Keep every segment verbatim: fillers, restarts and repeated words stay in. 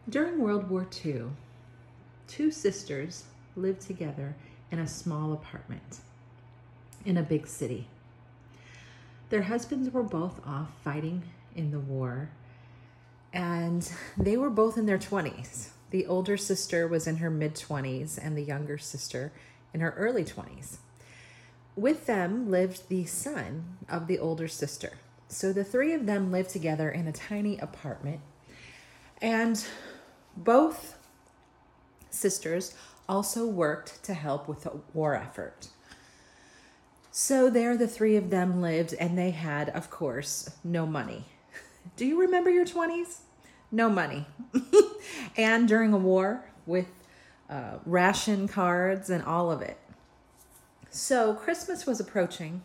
During World War Two, two sisters lived together in a small apartment in a big city. Their husbands were both off fighting in the war, and they were both in their twenties. The older sister was in her mid-twenties and the younger sister in her early twenties. With them lived the son of the older sister. So the three of them lived together in a tiny apartment, and both sisters also worked to help with the war effort. So there the three of them lived, and they had, of course, no money. Do you remember your twenties? No money. And during a war with uh, ration cards and all of it. So Christmas was approaching,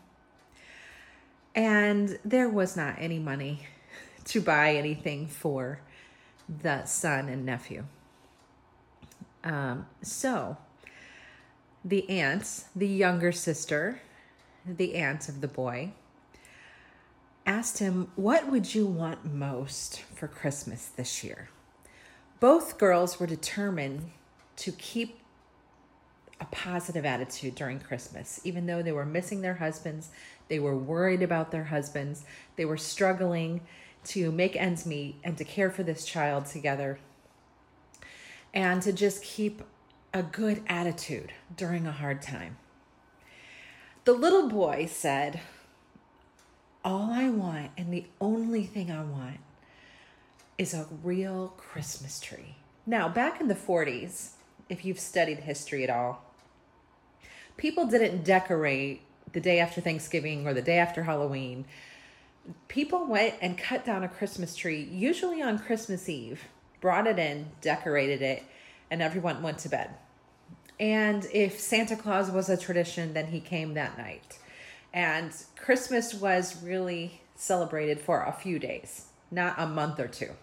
and there was not any money to buy anything for the son and nephew. Um, so the aunt, the younger sister, the aunt of the boy, asked him, "What would you want most for Christmas this year?" Both girls were determined to keep a positive attitude during Christmas. Even though they were missing their husbands, they were worried about their husbands, they were struggling to make ends meet and to care for this child together, and to just keep a good attitude during a hard time. The little boy said, "All I want, and the only thing I want, is a real Christmas tree." Now, back in the forties, if you've studied history at all, people didn't decorate the day after Thanksgiving or the day after Halloween. People went and cut down a Christmas tree, usually on Christmas Eve, brought it in, decorated it, and everyone went to bed. And if Santa Claus was a tradition, then he came that night. And Christmas was really celebrated for a few days, not a month or two.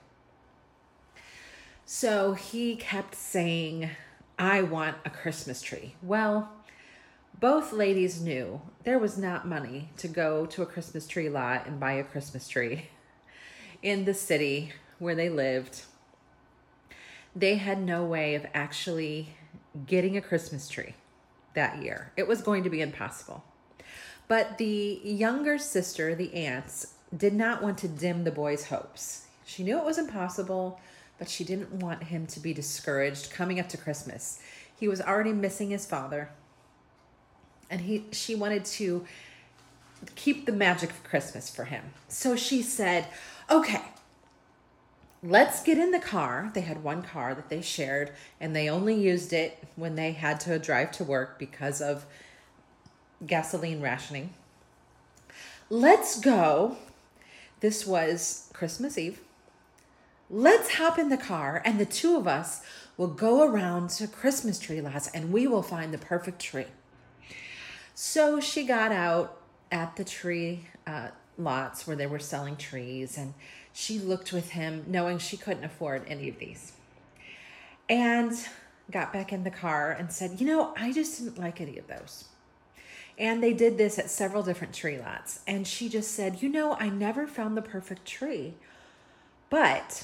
So he kept saying, "I want a Christmas tree." Well, both ladies knew there was not money to go to a Christmas tree lot and buy a Christmas tree in the city where they lived. They had no way of actually getting a Christmas tree that year. It was going to be impossible. But the younger sister, the aunts, did not want to dim the boy's hopes. She knew it was impossible, but she didn't want him to be discouraged coming up to Christmas. He was already missing his father, and he she wanted to keep the magic of Christmas for him. So she said, "Okay, let's get in the car." They had one car that they shared, and they only used it when they had to drive to work because of gasoline rationing. "Let's go." This was Christmas Eve. "Let's hop in the car, and the two of us will go around to Christmas tree lots, and we will find the perfect tree." So she got out at the tree uh, lots where they were selling trees, and she looked with him, knowing she couldn't afford any of these, and got back in the car and said, "You know, I just didn't like any of those." And they did this at several different tree lots. And she just said, "You know, I never found the perfect tree, but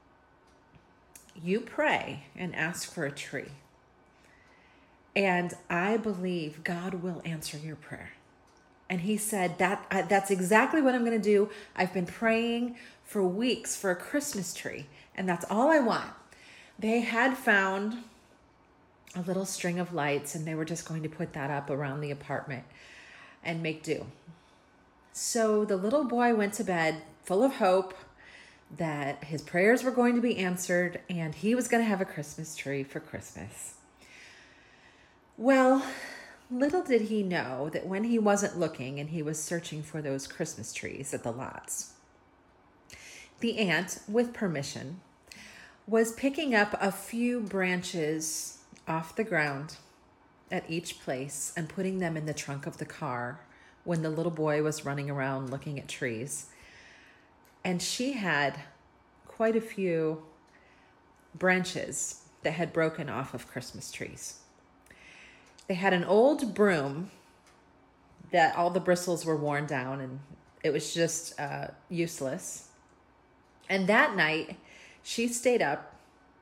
you pray and ask for a tree, and I believe God will answer your prayer." And he said, that I, that's exactly what I'm going to do. I've been praying for weeks for a Christmas tree, and that's all I want. They had found a little string of lights, and they were just going to put that up around the apartment and make do. So the little boy went to bed full of hope that his prayers were going to be answered, and he was going to have a Christmas tree for Christmas. Well, little did he know that when he wasn't looking and he was searching for those Christmas trees at the lots, the aunt, with permission, was picking up a few branches off the ground at each place and putting them in the trunk of the car when the little boy was running around looking at trees. And she had quite a few branches that had broken off of Christmas trees. They had an old broom that all the bristles were worn down, and it was just uh, useless. And that night, she stayed up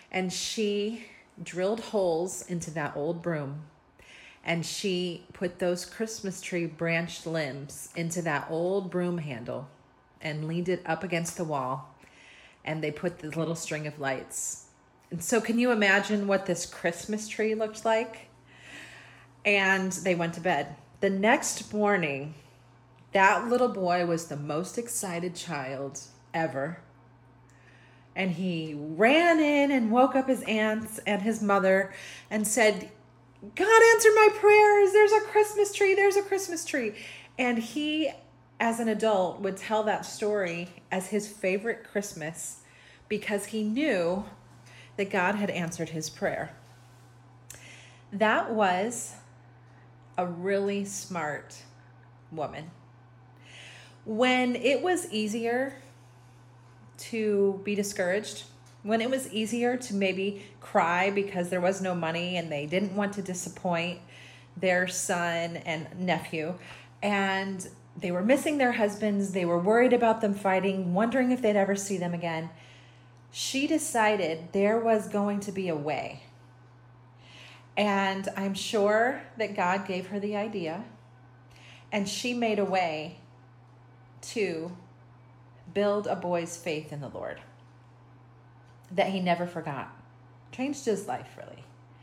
And she drilled holes into that old broom, and she put those Christmas tree branched limbs into that old broom handle and leaned it up against the wall, and they put the little string of lights. And so can you imagine what this Christmas tree looked like? And they went to bed. The next morning, that little boy was the most excited child ever. And he ran in and woke up his aunts and his mother and said, God answered my prayers. There's a Christmas tree. There's a Christmas tree. And he, as an adult, would tell that story as his favorite Christmas because he knew that God had answered his prayer. That was a really smart woman. When it was easier to be discouraged, when it was easier to maybe cry because there was no money and they didn't want to disappoint their son and nephew, and they were missing their husbands, they were worried about them fighting, wondering if they'd ever see them again, she decided there was going to be a way. And I'm sure that God gave her the idea, and she made a way to build a boy's faith in the Lord that he never forgot. Changed his life, really.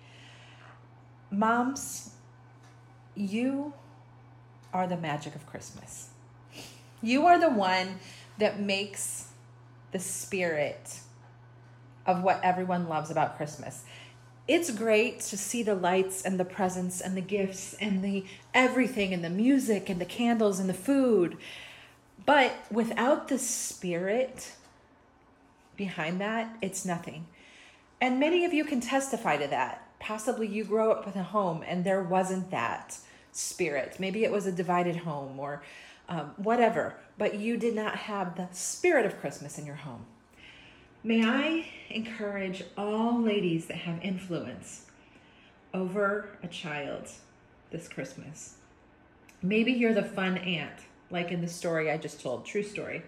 Moms, you are the magic of Christmas. You are the one that makes the spirit of what everyone loves about Christmas. It's great to see the lights and the presents and the gifts and the everything and the music and the candles and the food. But without the spirit behind that, it's nothing. And many of you can testify to that. Possibly you grow up in a home and there wasn't that spirit. Maybe it was a divided home or um, whatever, but you did not have the spirit of Christmas in your home. May I encourage all ladies that have influence over a child this Christmas. Maybe you're the fun aunt, like in the story I just told, true story.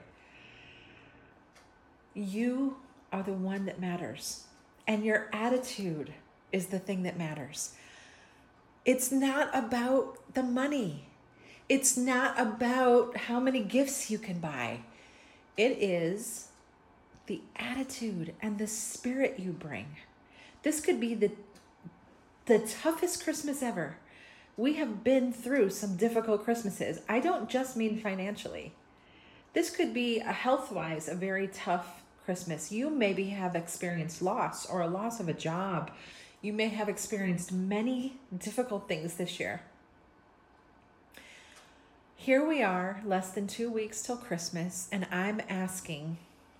You are the one that matters, and your attitude is the thing that matters. It's not about the money. It's not about how many gifts you can buy. It is the attitude and the spirit you bring. This could be the, the toughest Christmas ever. We have been through some difficult Christmases. I don't just mean financially. This could be a health-wise a very tough Christmas. You maybe have experienced loss or a loss of a job. You may have experienced many difficult things this year. Here we are, less than two weeks till Christmas, and I'm asking,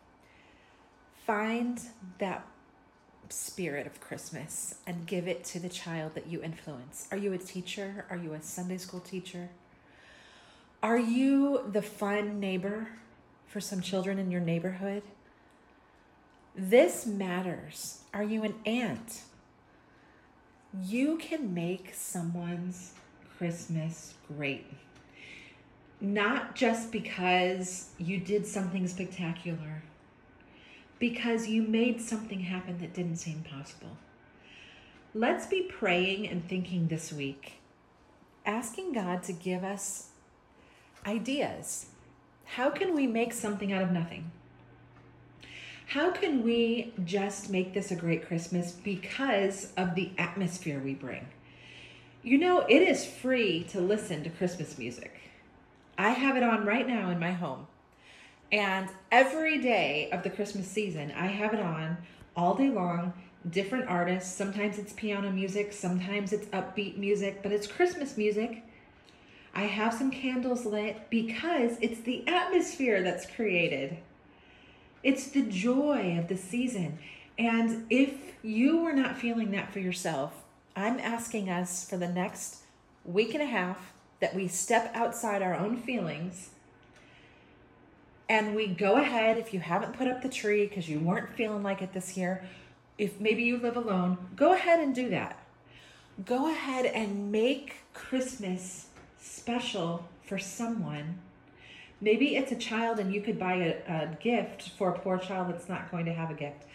find that spirit of Christmas and give it to the child that you influence. Are you a teacher? Are you a Sunday school teacher? Are you the fun neighbor for some children in your neighborhood? This matters. Are you an aunt? You can make someone's Christmas great. Not just because you did something spectacular, because you made something happen that didn't seem possible. Let's be praying and thinking this week, asking God to give us ideas. How can we make something out of nothing? How can we just make this a great Christmas because of the atmosphere we bring? You know, it is free to listen to Christmas music. I have it on right now in my home. And every day of the Christmas season, I have it on all day long, different artists. Sometimes it's piano music, sometimes it's upbeat music, but it's Christmas music. I have some candles lit because it's the atmosphere that's created. It's the joy of the season. And if you were not feeling that for yourself, I'm asking us for the next week and a half that we step outside our own feelings and we go ahead. If you haven't put up the tree because you weren't feeling like it this year, if maybe you live alone, go ahead and do that. Go ahead and make Christmas special for someone. Maybe it's a child and you could buy a, a gift for a poor child that's not going to have a gift.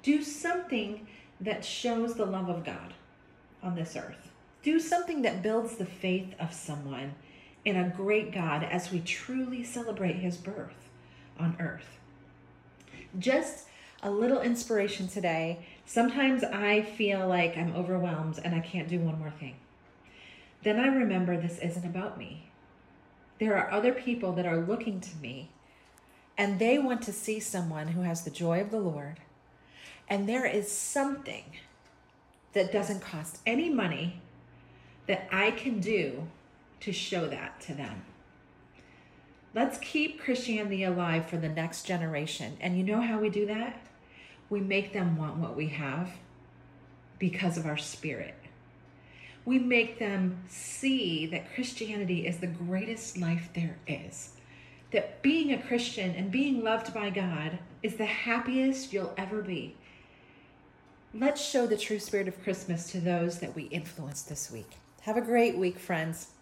Do something that shows the love of God on this earth. Do something that builds the faith of someone in a great God as we truly celebrate his birth on earth. Just a little inspiration today. Sometimes I feel like I'm overwhelmed and I can't do one more thing. Then I remember this isn't about me. There are other people that are looking to me, and they want to see someone who has the joy of the Lord. And there is something that doesn't cost any money that I can do to show that to them. Let's keep Christianity alive for the next generation. And you know how we do that? We make them want what we have because of our spirit. We make them see that Christianity is the greatest life there is. That being a Christian and being loved by God is the happiest you'll ever be. Let's show the true spirit of Christmas to those that we influence this week. Have a great week, friends.